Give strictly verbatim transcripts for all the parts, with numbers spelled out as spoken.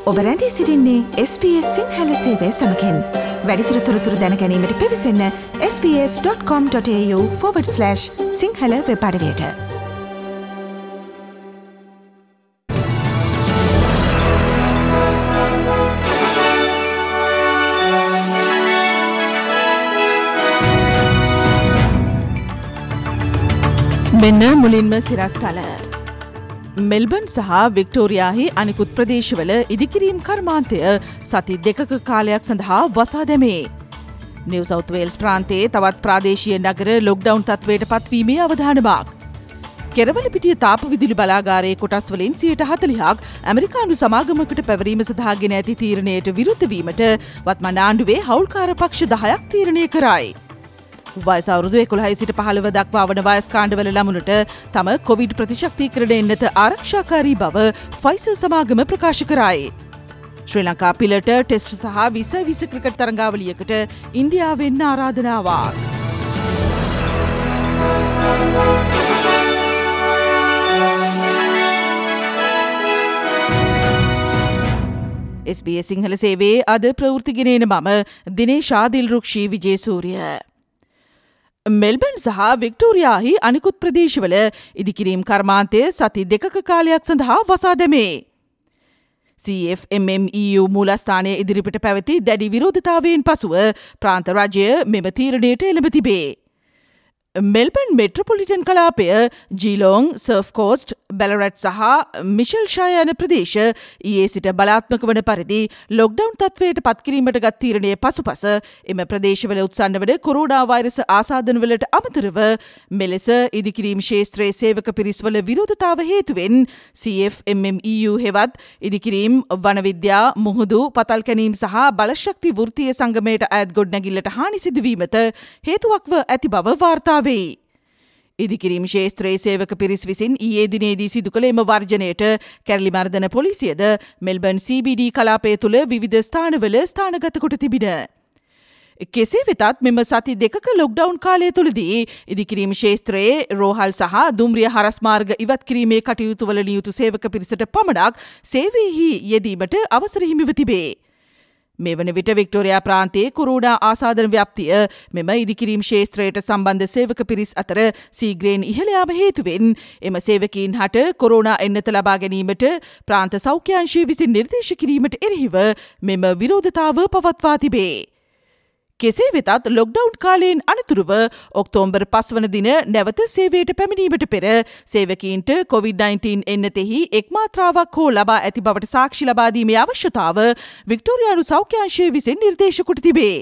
ඔබ රැඳී සිටින්නේ එස් බී එස් සිංහල සේවය සමගින්. වැඩිදුර තොරතුරු දැන ගැනීමට පිවිසන්න S B S dot com dot A U forward slash Sinhala web අඩවියට. මෙන්න මුලින්ම සිරස්තල. මෙල්බන් සහ වික්ටෝරියාහි අනිකුත් ප්‍රදේශවල ඉදිකිරීම් කර්මාන්තය සති දෙකක කාලයක් සඳහා වසා දැමේ. නිව් සවුත් වේල්ස් ප්‍රාන්තයේ තවත් ප්‍රාදේශීය නගර ලොක්ඩවුන් තත්ත්වයට පත්වීමේ අවධානමක්. කෙරවලපිටිය තාප විදුලි බලාගාරයේ කොටස් වලින් සියයට හතළිහක් ඇමරිකානු සමාගමකට පැවරීම සඳහා ගෙන ඇති තීරණයට විරුද්ධ වීමට වත්මන් ආණ්ඩුවේ හවුල්කාර පක්ෂ දහයක් තීරණය කරයි. වයස අවුරුදු එකොළහයි සිට පහළව දක්වා වන වයස්කාණ්ඩවල ළමුණට තම කොවිඩ් ප්‍රතිශක්තිකරණය එන්නත ආරක්ෂාකාරී බව ෆයිසර් සමාගම ප්‍රකාශ කරයි. ශ්‍රී ලංකා පිලට ටෙස්ට් සහ විස විස ක්‍රිකට් තරඟාවලියකට ඉන්දියාවෙන් ආරාධනාවක්. එස් බී එස් සිංහල සේවයේ අද ප්‍රවෘත්ති ගෙනෙන මම දිනේෂ් ආදිල්රුක්ෂී විජේසූරිය. මෙල්බන් සහ වික්ටෝරියාහි අනිකුත් ප්‍රදේශවල ඉදිකිරීම් කර්මාන්තය සති දෙකක කාලයක් සඳහා වසා දැමේ. සී F M M e you මූලස්ථානය ඉදිරිපිට පැවති දැඩි විරෝධතාවයෙන් පසුව ප්‍රාන්ත රජය මෙම තීරණයට එළඹ තිබේ. මෙල්බන් මෙට්‍රොපොලිටන් කලාපය ජීලෝං සර්ෆ් කෝස්ට් බැලරට් සහ මිෂල් ෂය යන ප්‍රදේශ ඊයේ සිට බලාත්මක වන පරිදි ලොක්ඩවුන් තත්ත්වයට පත්කිරීමට ගත් තීරණය පසුපස එම ප්‍රදේශවල උත්සන්න වන කොරෝනා වෛරස ආසාදනවලට අමතරව මෙලෙස ඉදිකිරීම් ශේෂත්‍රයේ සේවක පිරිස්වල විරෝධතාව හේතුවෙන් සී F M M e you හෙවත් ඉදිකිරීම් වනවිද්‍යා මුහුදු පතල් කැනීම් සහ බලශක්ති වෘත්තීය සංගමයට අයත් ගොඩනැගිල්ලට හානි සිදුවීමට හේතුවක්ව ඇති බව වාර්තා වේ. ඉදිකිරීම් ශේෂ්ත්‍රයේ සේවක පිරිස් විසින් ඊයේ දිනේදී සිදු කළ එම වර්ජනයට කැරලි මර්දන පොලිසියද මෙල්බන් සී බී ඩී කලාපය තුළ විවිධ ස්ථානවල ස්ථානගත කොට තිබින. කෙසේ වෙතත් මෙම සති දෙකක ලොක්ඩවුන් කාලය තුළදී ඉදිකිරීම් ශේෂ්ත්‍රයේ රෝහල් සහ දුම්රිය හරස් මාර්ග ඉවත් කිරීමේ කටයුතුවල නියුතු සේවක පිරිසට පමණක් සේවයෙහි යෙදීමට අවසර හිමිව තිබේ. මේ වන විට වික්ටෝරියා ප්‍රාන්තයේ කොරෝනා ආසාදන ව්‍යාප්තිය මෙම ඉදිකිරීම් ශේෂ්ත්‍රයට සම්බන්ධ සේවක පිරිස් අතර සීග්‍රයෙන් ඉහළ යාම හේතුවෙන් එම සේවකීන් හට කොරෝනා එන්නත ලබා ගැනීමට ප්‍රාන්ත සෞඛ්‍යාංශය විසින් නිර්දේශ කිරීමට එරෙහිව මෙම විරෝධතාව පවත්වා තිබේ. කෙසේ වෙතත් ලොක්ඩවුන් කාලයෙන් අනතුරුව ඔක්තෝබර් පස් වන දින නැවත සේවයට පැමිණීමට පෙර සේවකීන්ට කොවිඩ් නයින්ටීන් එන්නතෙහි එක් මාත්‍රාවක් හෝ ලබා ඇති බවට සාක්ෂි ලබා දීමේ අවශ්‍යතාව වික්ටෝරියානු සෞඛ්‍යාංශය විසින් නිර්දේශ කොට තිබේ.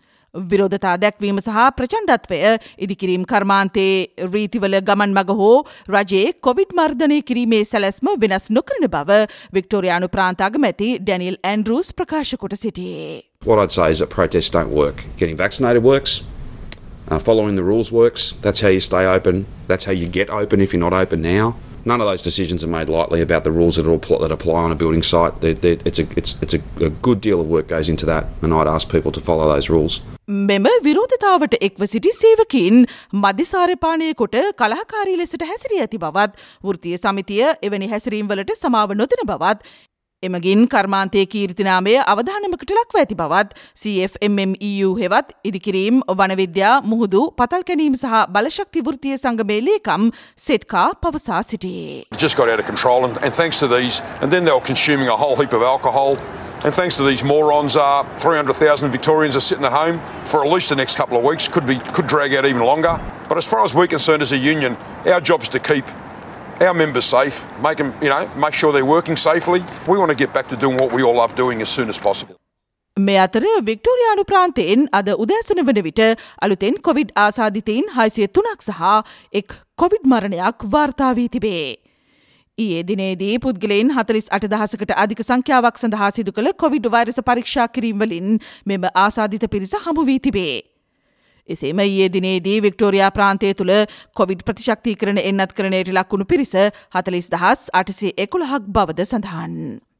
විරෝධතා දැක්වීම සහ ප්‍රචණ්ඩත්වය ඉදිකිරීම් කර්මාන්තයේ රීතිවල ගමන් මග හෝ රජයේ කොවිඩ් මර්ධනය කිරීමේ සැලැස්ම වෙනස් නොකරන බව වික්ටෝරියානු ප්‍රාන්ත අගමැති ඩැනියල් ඇන්ඩ්‍රූස් ප්‍රකාශ කොට සිටියේ. What I'd say is that protests don't work. Getting vaccinated works. Uh, following the rules works. That's how you stay open. That's how you get open if you're not open now. None of those decisions are made lightly about the rules that, are, that apply on a building site. They're, they're, it's a, it's, it's a, a good deal of work goes into that, and I'd ask people to follow those rules. මෙම විරෝධතාවට එක්ව සිටි සේවකීන් මධ්‍යසාර පානය කොට කලහකාරී ලෙසට හැසිරී ඇති බවත් වෘත්තීය සමිතිය එවැනි හැසිරීම් වලට සමාව නොදෙන බවත් එමගින් කර්මාන්තයේ කීර්තිනාමය අවධානමකට ලක්ව ඇති බවත් සී F M M e you හෙවත් ඉදිකිරීම් වනවිද්‍යා මුහුදු පතල් කැනීම් සහ බලශක්ති වෘත්තීය සංගමේ ලේකම් සෙට්කා පවසා සිටියේ. Just got out of control and, and thanks to these and then they were consuming a whole heap of alcohol and thanks to these morons uh, three hundred thousand Victorians are sitting at home for at least the next couple of weeks, could be could drag out even longer. But as far as we're concerned as a union, our job is to keep our members safe, make them, you know, make sure they're working safely. We want to get back to doing what we all love doing as soon as possible. මේ අතර වික්ටෝරියානු ප්‍රාන්තයෙන් අද උදෑසන වන විට අලුතෙන් Covid ආසාදිතයින් හයසිය තුනක් සහ එක් කොවිඩ් මරණයක් වාර්තා වී තිබේ. ඊයේ දිනේදී පුද්ගලයන් හතළිස් අට දහසකට අධික සංඛ්‍යාවක් සඳහා සිදු කළ කොවිඩ් වෛරස පරීක්ෂා කිරීම වලින් මෙම ආසාදිත පිරිස හමු වී තිබේ. එසේම ඊයේ දිනේදී වික්ටෝරියා ප්‍රාන්තය තුළ කොවිඩ් ප්‍රතිශක්තිකරණ එන්නත් කරණයට ලක්වුණු පිරිස හතළිස් දහස් අටසිය එකොළහක් බවද සඳහන්.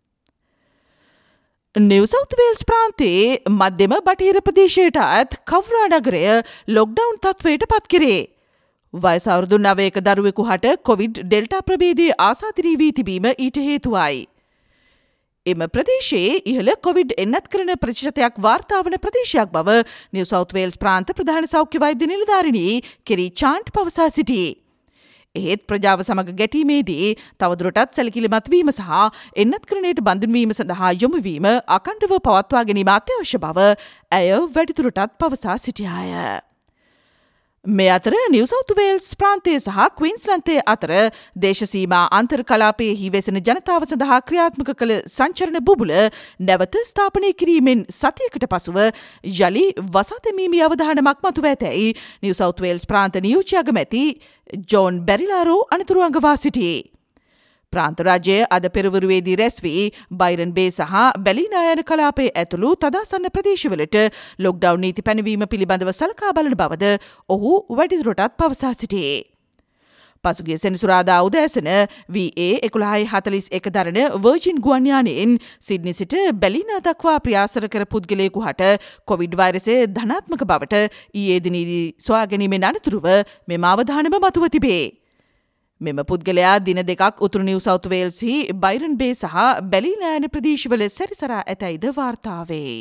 නිව් සවුත් වේල්ස් ප්‍රාන්තයේ මධ්‍යම බටහිර ප්‍රදේශයට අයත් කවුරා නගරය ලොක්ඩවුන් තත්ත්වයට පත් කෙරේ. වයස අවුරුදු නවයක දරුවෙකු හට කොවිඩ් ඩෙල්ටා ප්‍රභේදයේ ආසාදිතී වී තිබීම ඊට හේතුවයි. එම ප්‍රදේශයේ ඉහළ කොවිඩ් එන්නත් කරන ප්‍රතිශතයක් වාර්තා වන ප්‍රදේශයක් බව නිව් සවුත් වේල්ස් ප්‍රාන්ත ප්‍රධාන සෞඛ්‍ය වෛද්‍ය නිලධාරිණී කෙරි චාන්ට් පවසා සිටියේ. එහෙත් ප්‍රජාව සමග ගැටීමේදී තවදුරටත් සැලකිලිමත් වීම සහ එන්නත් කරණයට බඳුන්වීම සඳහා යොමුවීම අකණ්ඩව පවත්වා ගැනීම අත්‍යවශ්‍ය බව ඇය වැඩිදුරටත් පවසා සිටියාය. මේ අතර නිව් සවුත් වේල්ස් ප්‍රාන්තය සහ ක්වීන්ස්ලන්තය අතර දේශසීමා අන්තර් කලාපයෙහි වෙසෙන ජනතාව සඳහා ක්‍රියාත්මක කළ සංචරණ බුබුල නැවත ස්ථාපනය කිරීමෙන් සතියකට පසුව යළි වසා දැමීමේ අවධානමක් මතුව ඇතැයි නිව් සවුත් වේල්ස් ප්‍රාන්ත නියෝජ්‍ය අගමැති ජෝන් බැරිලාරෝ අනතුරු අඟවා සිටියේ. ප්‍රාන්ත රාජ්‍යය අද පෙරවරුවේදී රැස් වී බයිරන් බේ සහ බැලිනා යන කලාපයේ ඇතුළු තදාසන්න ප්‍රදේශවලට ලොක්ඩවුන් නීති පැනවීම පිළිබඳව සලකා බලන බවද ඔහු වැඩිදුරටත් පවසා සිටියේ. පසුගිය සෙනසුරාදා උදෑසන වී ඒ එකොළහයි හතලිස් එක දරන වර්ජින් ගුවන් යානයෙන් සිඩ්නි සිට බැලිනා දක්වා ප්‍රයාසර කර පුද්ගලයෙකු හට කොවිඩ් වෛරසය ධනාත්මක බවට ඊයේ දිනේදී සොයා ගැනීමෙන් අනතුරුව මෙම අවධානම මතුව තිබේ. මෙම පුද්ගලයා දින දෙකක් උතුරු නිව් සවුත් වේල්ස්හි බයිරන් බේ සහ බැලිනා යන ප්‍රදේශවල සැරිසරා ඇතැයිද වාර්තාවේ.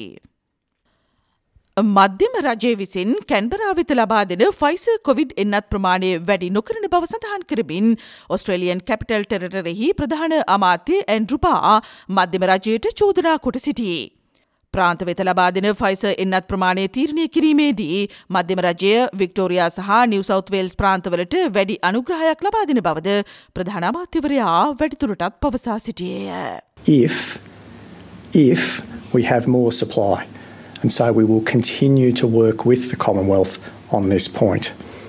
මධ්‍යම රජය විසින් කැන්බරා වෙත ලබා දෙන ෆයිසර් කොවිඩ් එන්නත් ප්‍රමාණය වැඩි නොකරන බව සඳහන් කරමින් ඔස්ට්‍රේලියන් කැපිටල් ටෙරටරෙහි ප්‍රධාන අමාත්‍ය ඇන්ඩ්‍රු පා මධ්‍යම රජයට චෝදනා කොට සිටියේ. ප්‍රාන්ත වෙත ලබා දෙන ෆයිසර් එන්නත් ප්‍රමාණය තීරණය කිරීමේදී මධ්‍යම රජය වික්ටෝරියා සහ නිව් සවුත් වේල්ස් ප්‍රාන්තවලට වැඩි අනුග්‍රහයක් ලබා දෙන බවද ප්‍රධාන අමාත්‍යවරයා වැඩිදුරටත් පවසා සිටියේය. If, if we have more supply, and so we will continue to work with the Commonwealth on this point.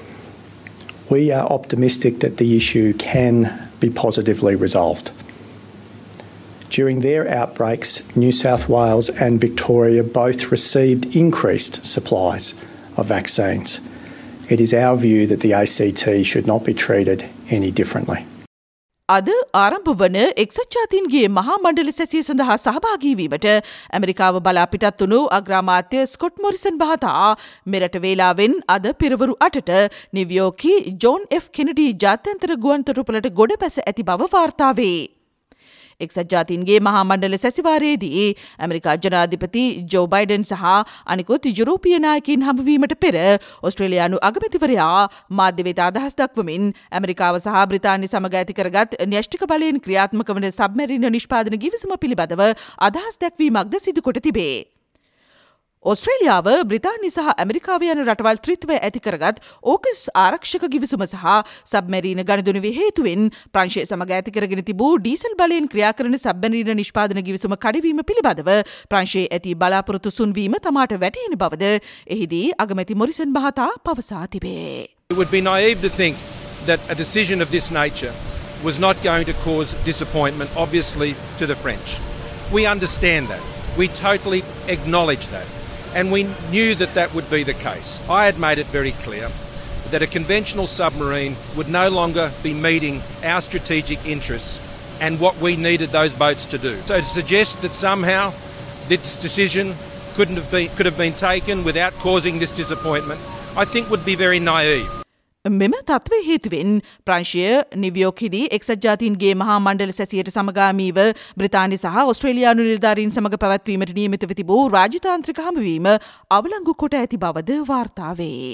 We are optimistic that the issue can be positively resolved. During their outbreaks, New South Wales and Victoria both received increased supplies of vaccines. It is our view that the A C T should not be treated any differently. අද ආරම්භ වන එක්සත් ජාතීන්ගේ මහා මණ්ඩල සැසිය සඳහා සහභාගී වීමට ඇමරිකාව බලා පිටත් වුණු අග්‍රාමාත්‍ය ස්කොට් මොරිසන් මහතා මෙරට වේලාවෙන් අද පෙරවරු අටට නිව්යෝර්කි ජෝන් එෆ් කෙනඩි ජාත්‍යන්තර ගුවන්තොටුපළට ගොඩ බැස ඇති බව වාර්තා වේ. එක්සත් ජාතීන්ගේ මහා මණ්ඩල සැසිවාරයේදී ඇමරිකා ජනාධිපති ජෝ බයිඩන් සහ අනිකුත් යුරෝපීය නායකයින් හමුවීමට පෙර ඔස්ට්‍රේලියානු අගමැතිවරයා මාධ්‍ය වෙත අදහස් දක්වමින් ඇමරිකාව සහ බ්‍රිතාන්‍ය සමග ඇති කරගත් න්‍යෂ්ටික බලයෙන් ක්‍රියාත්මක වන සබ්මැරින නිෂ්පාදන ගිවිසුම පිළිබඳව අදහස් දැක්වීමක්ද සිදු කොට තිබේ. ඔස්ට්‍රේලියාව බ්‍රිතාන්‍ය සහ ඇමරිකාව යන රටවල් ත්‍රිත්වය ඇති කරගත් ඕකස් ආරක්ෂක ගිවිසුම සහ සබ්මැරීන ගණදුනුවේ හේතුවෙන් ප්‍රංශය සමග ඇති කරගෙන තිබූ ඩීසල් බලයෙන් ක්‍රියා කරන සබ්මැරීන නිෂ්පාදන ගිවිසුම කඩවීම පිළිබඳව ප්‍රංශයේ ඇති බලාපොරොත්තු සුන්වීම තමාට වැටහෙන බවද එහිදී අගමැති මොරිසන් මහතා පවසා තිබේ. It would be naive to think that a decision of this nature was not going to cause disappointment, obviously, to the French. We understand that. We totally acknowledge that. And we knew that that would be the case. I had made it very clear that a conventional submarine would no longer be meeting our strategic interests and what we needed those boats to do. So to suggest that somehow this decision couldn't have been, could have been taken without causing this disappointment, I think would be very naive. මෙම තත්ත්වය හේතුවෙන් ප්‍රංශය නිව්යෝර්ක්හිදී එක්සත් ජාතීන්ගේ මහා මණ්ඩල සැසියට සමගාමීව බ්‍රිතාන්‍ය සහ ඔස්ට්‍රේලියානු නිලධාරීන් සමග පැවැත්වීමට නියමිතව තිබූ රාජතාන්ත්‍රික හමුවීම අවලංගු කොට ඇති බවද වාර්තා වේ.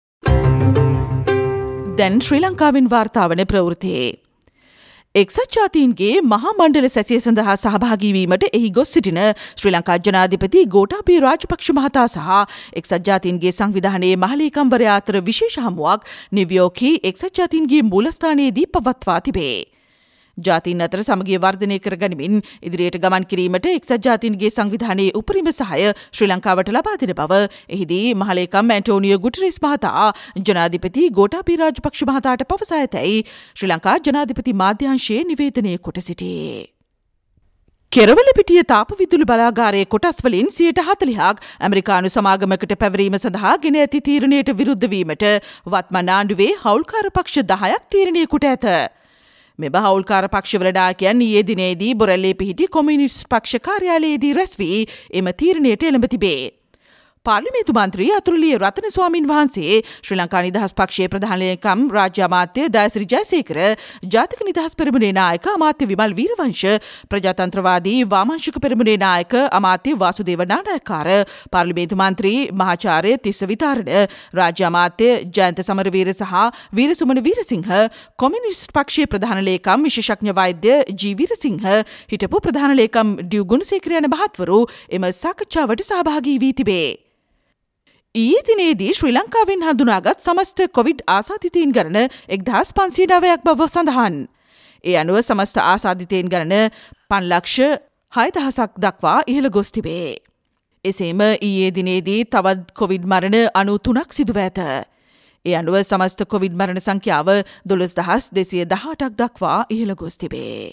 දැන් ශ්‍රී ලංකාවෙන් වාර්තා වන ප්‍රවෘත්තියේ එක්සත් ජාතීන්ගේ මහා මණ්ඩල සැසිය සඳහා සහභාගී වීමට එහි ගොස් සිටින ශ්‍රී ලංකා ජනාධිපති ගෝඨාභය රාජපක්ෂ මහතා සහ එක්සත් ජාතීන්ගේ සංවිධානයේ මහලේකම්වරයා අතර විශේෂ හමුවක් නිව්යෝර්ක්හි එක්සත් ජාතීන්ගේ මූලස්ථානයේදී පවත්වා තිබේ. ජාතීන් අතර සමගිය වර්ධනය කර ගනිමින් ඉදිරියට ගමන් කිරීමට එක්සත් ජාතීන්ගේ සංවිධානයේ උපරිම සහාය ශ්‍රී ලංකාවට ලබා දෙන බව එහිදී මහලේකම් ඇන්ටෝනියෝ ගුටරෙස් මහතා ජනාධිපති ගෝඨාභය රාජපක්ෂ මහතාට පවසා ඇතැයි ශ්‍රී ලංකා ජනාධිපති මාධ්‍යංශයේ නිවේදනය කොට සිටියේ. කෙරවලපිටිය තාප විදුලි බලාගාරයේ කොටස් වලින් සියයට හතළිහක් ඇමරිකානු සමාගමකට පැවරීම සඳහා ගෙන ඇති තීරණයට විරුද්ධ වීමට වත්මන් ආණ්ඩුවේ හවුල්කාර පක්ෂ දහයක් තීරණය කොට ඇත. මෙබ හවුල්කාර පක්ෂවල නායකයන් ඊයේ දිනේදී බොරැල්ලේ පිහිටි කොමියුනිස්ට් පක්ෂ කාර්යාලයේදී රැස් වී එම තීරණයට එළඹ තිබේ. පාර්ලිමේන්තු මන්ත්‍රී අතුරුලිය රතන ස්වාමින් වහන්සේ ශ්‍රී ලංකා නිදහස් පක්ෂයේ ප්‍රධාන ලේකම් රාජ්‍ය අමාත්‍ය දයසිරි ජයසේකර ජාතික නිදහස් පෙරමුණේ නායක අමාත්‍ය විමල් වීරවංශ ප්‍රජාතන්ත්‍රවාදී වාමාංශික පෙරමුණේ නායක අමාත්‍ය වාසුදේව නානායක්කාර පාර්ලිමේන්තු මන්ත්‍රී මහාචාර්ය තිස්ස විතාරණ රාජ්‍ය අමාත්‍ය ජයන්ත සමරවීර සහ වීරසුමන වීරසිංහ කොමියුනිස්ට් පක්ෂයේ ප්‍රධාන ලේකම් විශේෂඥ වෛද්‍ය ජී වීරසිංහ හිටපු ප්‍රධාන ලේකම් ඩියු ගුණසේකර යන මහත්වරු එම සාකච්ඡාවට සහභාගී වී තිබේ. ඊයේ දිනේදී ශ්‍රී ලංකාවෙන් හඳුනාගත් සමස්ත කොවිඩ් ආසාදිතයින් ගණන එක්දහස් පන්සිය නවයක් බව සඳහන්. ඒ අනුව සමස්ත ආසාදිතයින් ගණන පන්ලක්ෂ හය දහසක් දක්වා ඉහළ ගොස් තිබේ. එසේම ඊයේ දිනේදී තවත් කොවිඩ් මරණ අනූ තුනක් සිදුව ඇත. ඒ අනුව සමස්ත කොවිඩ් මරණ සංඛ්‍යාව දොළොස් දහස් දෙසිය දහඅටක් දක්වා ඉහළ ගොස් තිබේ.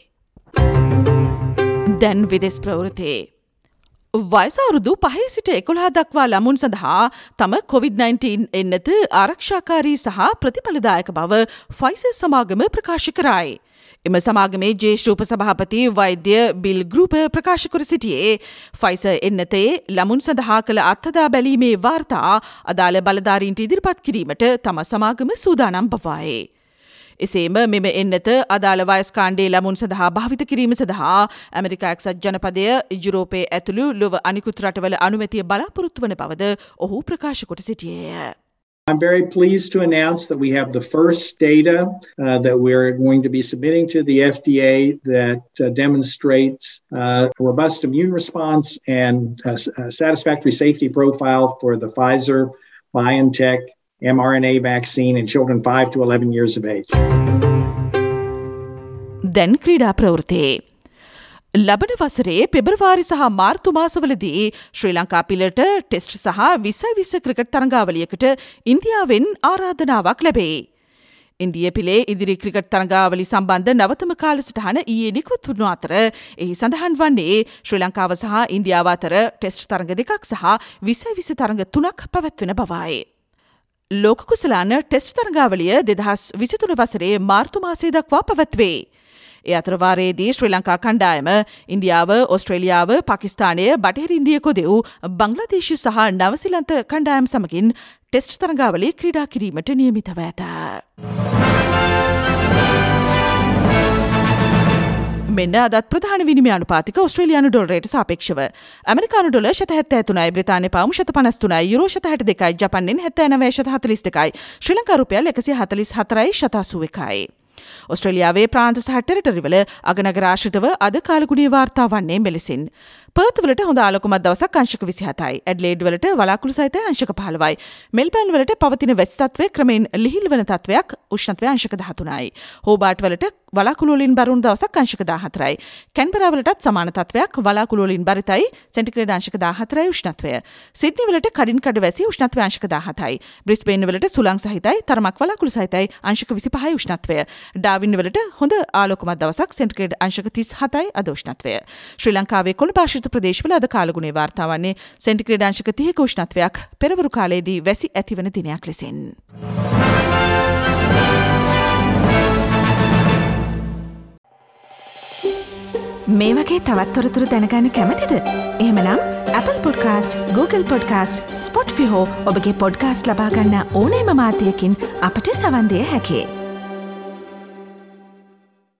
දැන් විදෙස් ප්‍රවෘත්ති. වයස අවුරුදු පහේ සිට එකොළහ දක්වා ළමුන් සඳහා තම කොවිඩ් නයින්ටීන් එන්නත ආරක්ෂාකාරී සහ ප්‍රතිඵලදායක බව ෆයිසර් සමාගම ප්‍රකාශ කරයි. එම සමාගමේ ජේෂ්ඨ උපසභාපති වෛද්‍ය බිල් ගෲප ප්‍රකාශ කර සිටියේ ෆයිසර් එන්නතේ ළමුන් සඳහා කළ අත්හදා බැලීමේ වාර්තා අදාළ බලධාරීන්ට ඉදිරිපත් කිරීමට තම සමාගම සූදානම් බවයි. එසේම මෙම එන්නත අදාළ වයස් කාණ්ඩේ ළමුන් සඳහා භාවිත කිරීම සඳහා ඇමරිකා එක්සත් ජනපදය යුරෝපයේ ඇතුළු ලොව අනිකුත් රටවල අනුමැතිය බලාපොරොත්තු වන බවද ඔහු ප්‍රකාශ කොට සිටියේය. I'm very pleased to announce that we have the first data uh, that we're going to be submitting to the F D A that uh, demonstrates uh, a robust immune response and a, a satisfactory safety profile for the Pfizer BioNTech mRNA vaccine in children five to eleven years of age. දැන් ක්‍රීඩා ප්‍රවෘත්ති. ලබන වසරේ පෙබරවාරි සහ මාර්තු මාසවලදී ශ්‍රී Lanka පිළට test සහ විස්සයි විස්ස ක්‍රිකට් තරඟාවලියකට ඉන්දියාවෙන් ආරාධනාවක් ලැබේ. ඉන්දිය පිලේ ඉදිරි ක්‍රිකට් තරඟාවලි සම්බන්ධ නවතම කාලසටහන ඊයේ නිකුත් වුණු අතර එහි සඳහන් වන්නේ ශ්‍රී ලංකාව සහ ඉන්දියාව අතර ටෙස්ට් තරඟ දෙකක් සහ විස්සයි විස්ස තරඟ තුනක් පැවැත්වෙන බවයි. ලෝක කුසලාන ටෙස්ට් තරඟාවලිය දෙදහස් විසිතුන වසරේ මාර්තු මාසය දක්වා පැවැත්වේ. ඒ අතර වාරයේදී ශ්‍රී ලංකා කණ්ඩායම ඉන්දියාව, ඕස්ට්‍රේලියාව, පාකිස්තානය, බටහිර ඉන්දිය කොදෙව්, බංග්ලාදේශ සහ නවසිලන්ත කණ්ඩායම් සමගින් ටෙස්ට් තරඟාවලිය ක්‍රීඩා කිරීමට නියමිතව ඇත. මෙන්න අදත් ප්‍රධාන විනිමය අනුපාතික ඕස්ට්‍රේලියානු ඩොලරයට සාපේක්ෂව ඇමරිකානු ඩොලර් ශත හැත්තෑ තුනයි, බ්‍රිතාන්‍ය පවුම් ශත පනස් තුනයි, යුරෝ ශත හැට දෙකයි, ජපන් යෙන් හැත්තෑ නවය ශත හතළිස් දෙකයි, ශ්‍රී ලංකා රුපියල් එකසිය හතළිස් හතරයි ශත අසූ එකයි. ඔස්ට්‍රේලියාවේ ප්‍රාන්ත සහ ටෙරිටරිවල අගනගර ආශ්‍රිතව අද කාලගුණයේ වාර්තා වන්නේ මෙලෙසින්. පර්ත් වලට හොඳ ආලෝකමත් දවසක් අංශක විසිහතයි. ඇඩ්ලේඩ් වලට වලාකුළු සහිත අංශක පහළොවයි. මෙල්බර්න් වලට පවතින වැසි තත්ත්වය ක්‍රමෙන් ලිහිල් වන තත්ත්වයක්, උෂ්ණත්වය අංශක දහතුනයි. හෝබාට් වලට වලාකුළු වලින් බරුණු දවසක් අංශක දාහතරයි. කැන්බරා වලටත් සමාන තත්ත්වයක්, වලාකුළු වලින් බරිතයි, සෙන්ටිග්‍රේඩ් අංශක දාහතරයි උෂ්ණත්වය. සිඩ්නි වලට කඩින් කඩ වැසි, උෂ්ණත්වය අංශක දාහතයි. බ්‍රිස්බේන් වලට සුළං සහිතයි, තරමක් වලාකුළු සහිතයි, අංශක විසිපහයි උෂ්ණත්වය. ඩාවින් වලට හොඳ ආලෝකමත් දවසක්, සෙන්ටිග්‍රේඩ් අංශක තිස් හතයි අද උෂ්ණත්වය. ශ්‍රී ලංකාවේ කොළඹ ආශ්‍රිත ප්‍රදේශවල අද කාලගුණයේ වාර්තා වන්නේ සෙන්ටිග්‍රේඩ් අංශක තිහක උෂ්ණත්වයක්, පෙරවරු කාලයේදී වැසි ඇතිවන දිනයක් ලෙසින්. මේ වගේ තවත් තොරතුරු දැනගන්න කැමතිද? එහෙමනම් Apple Podcast, Google Podcast, Spotify හෝ ඔබගේ පොඩ්කාස්ට් ලබා ගන්න ඕනෑම මාධ්‍යයකින් අපට සවන් දෙන්න හැකියි.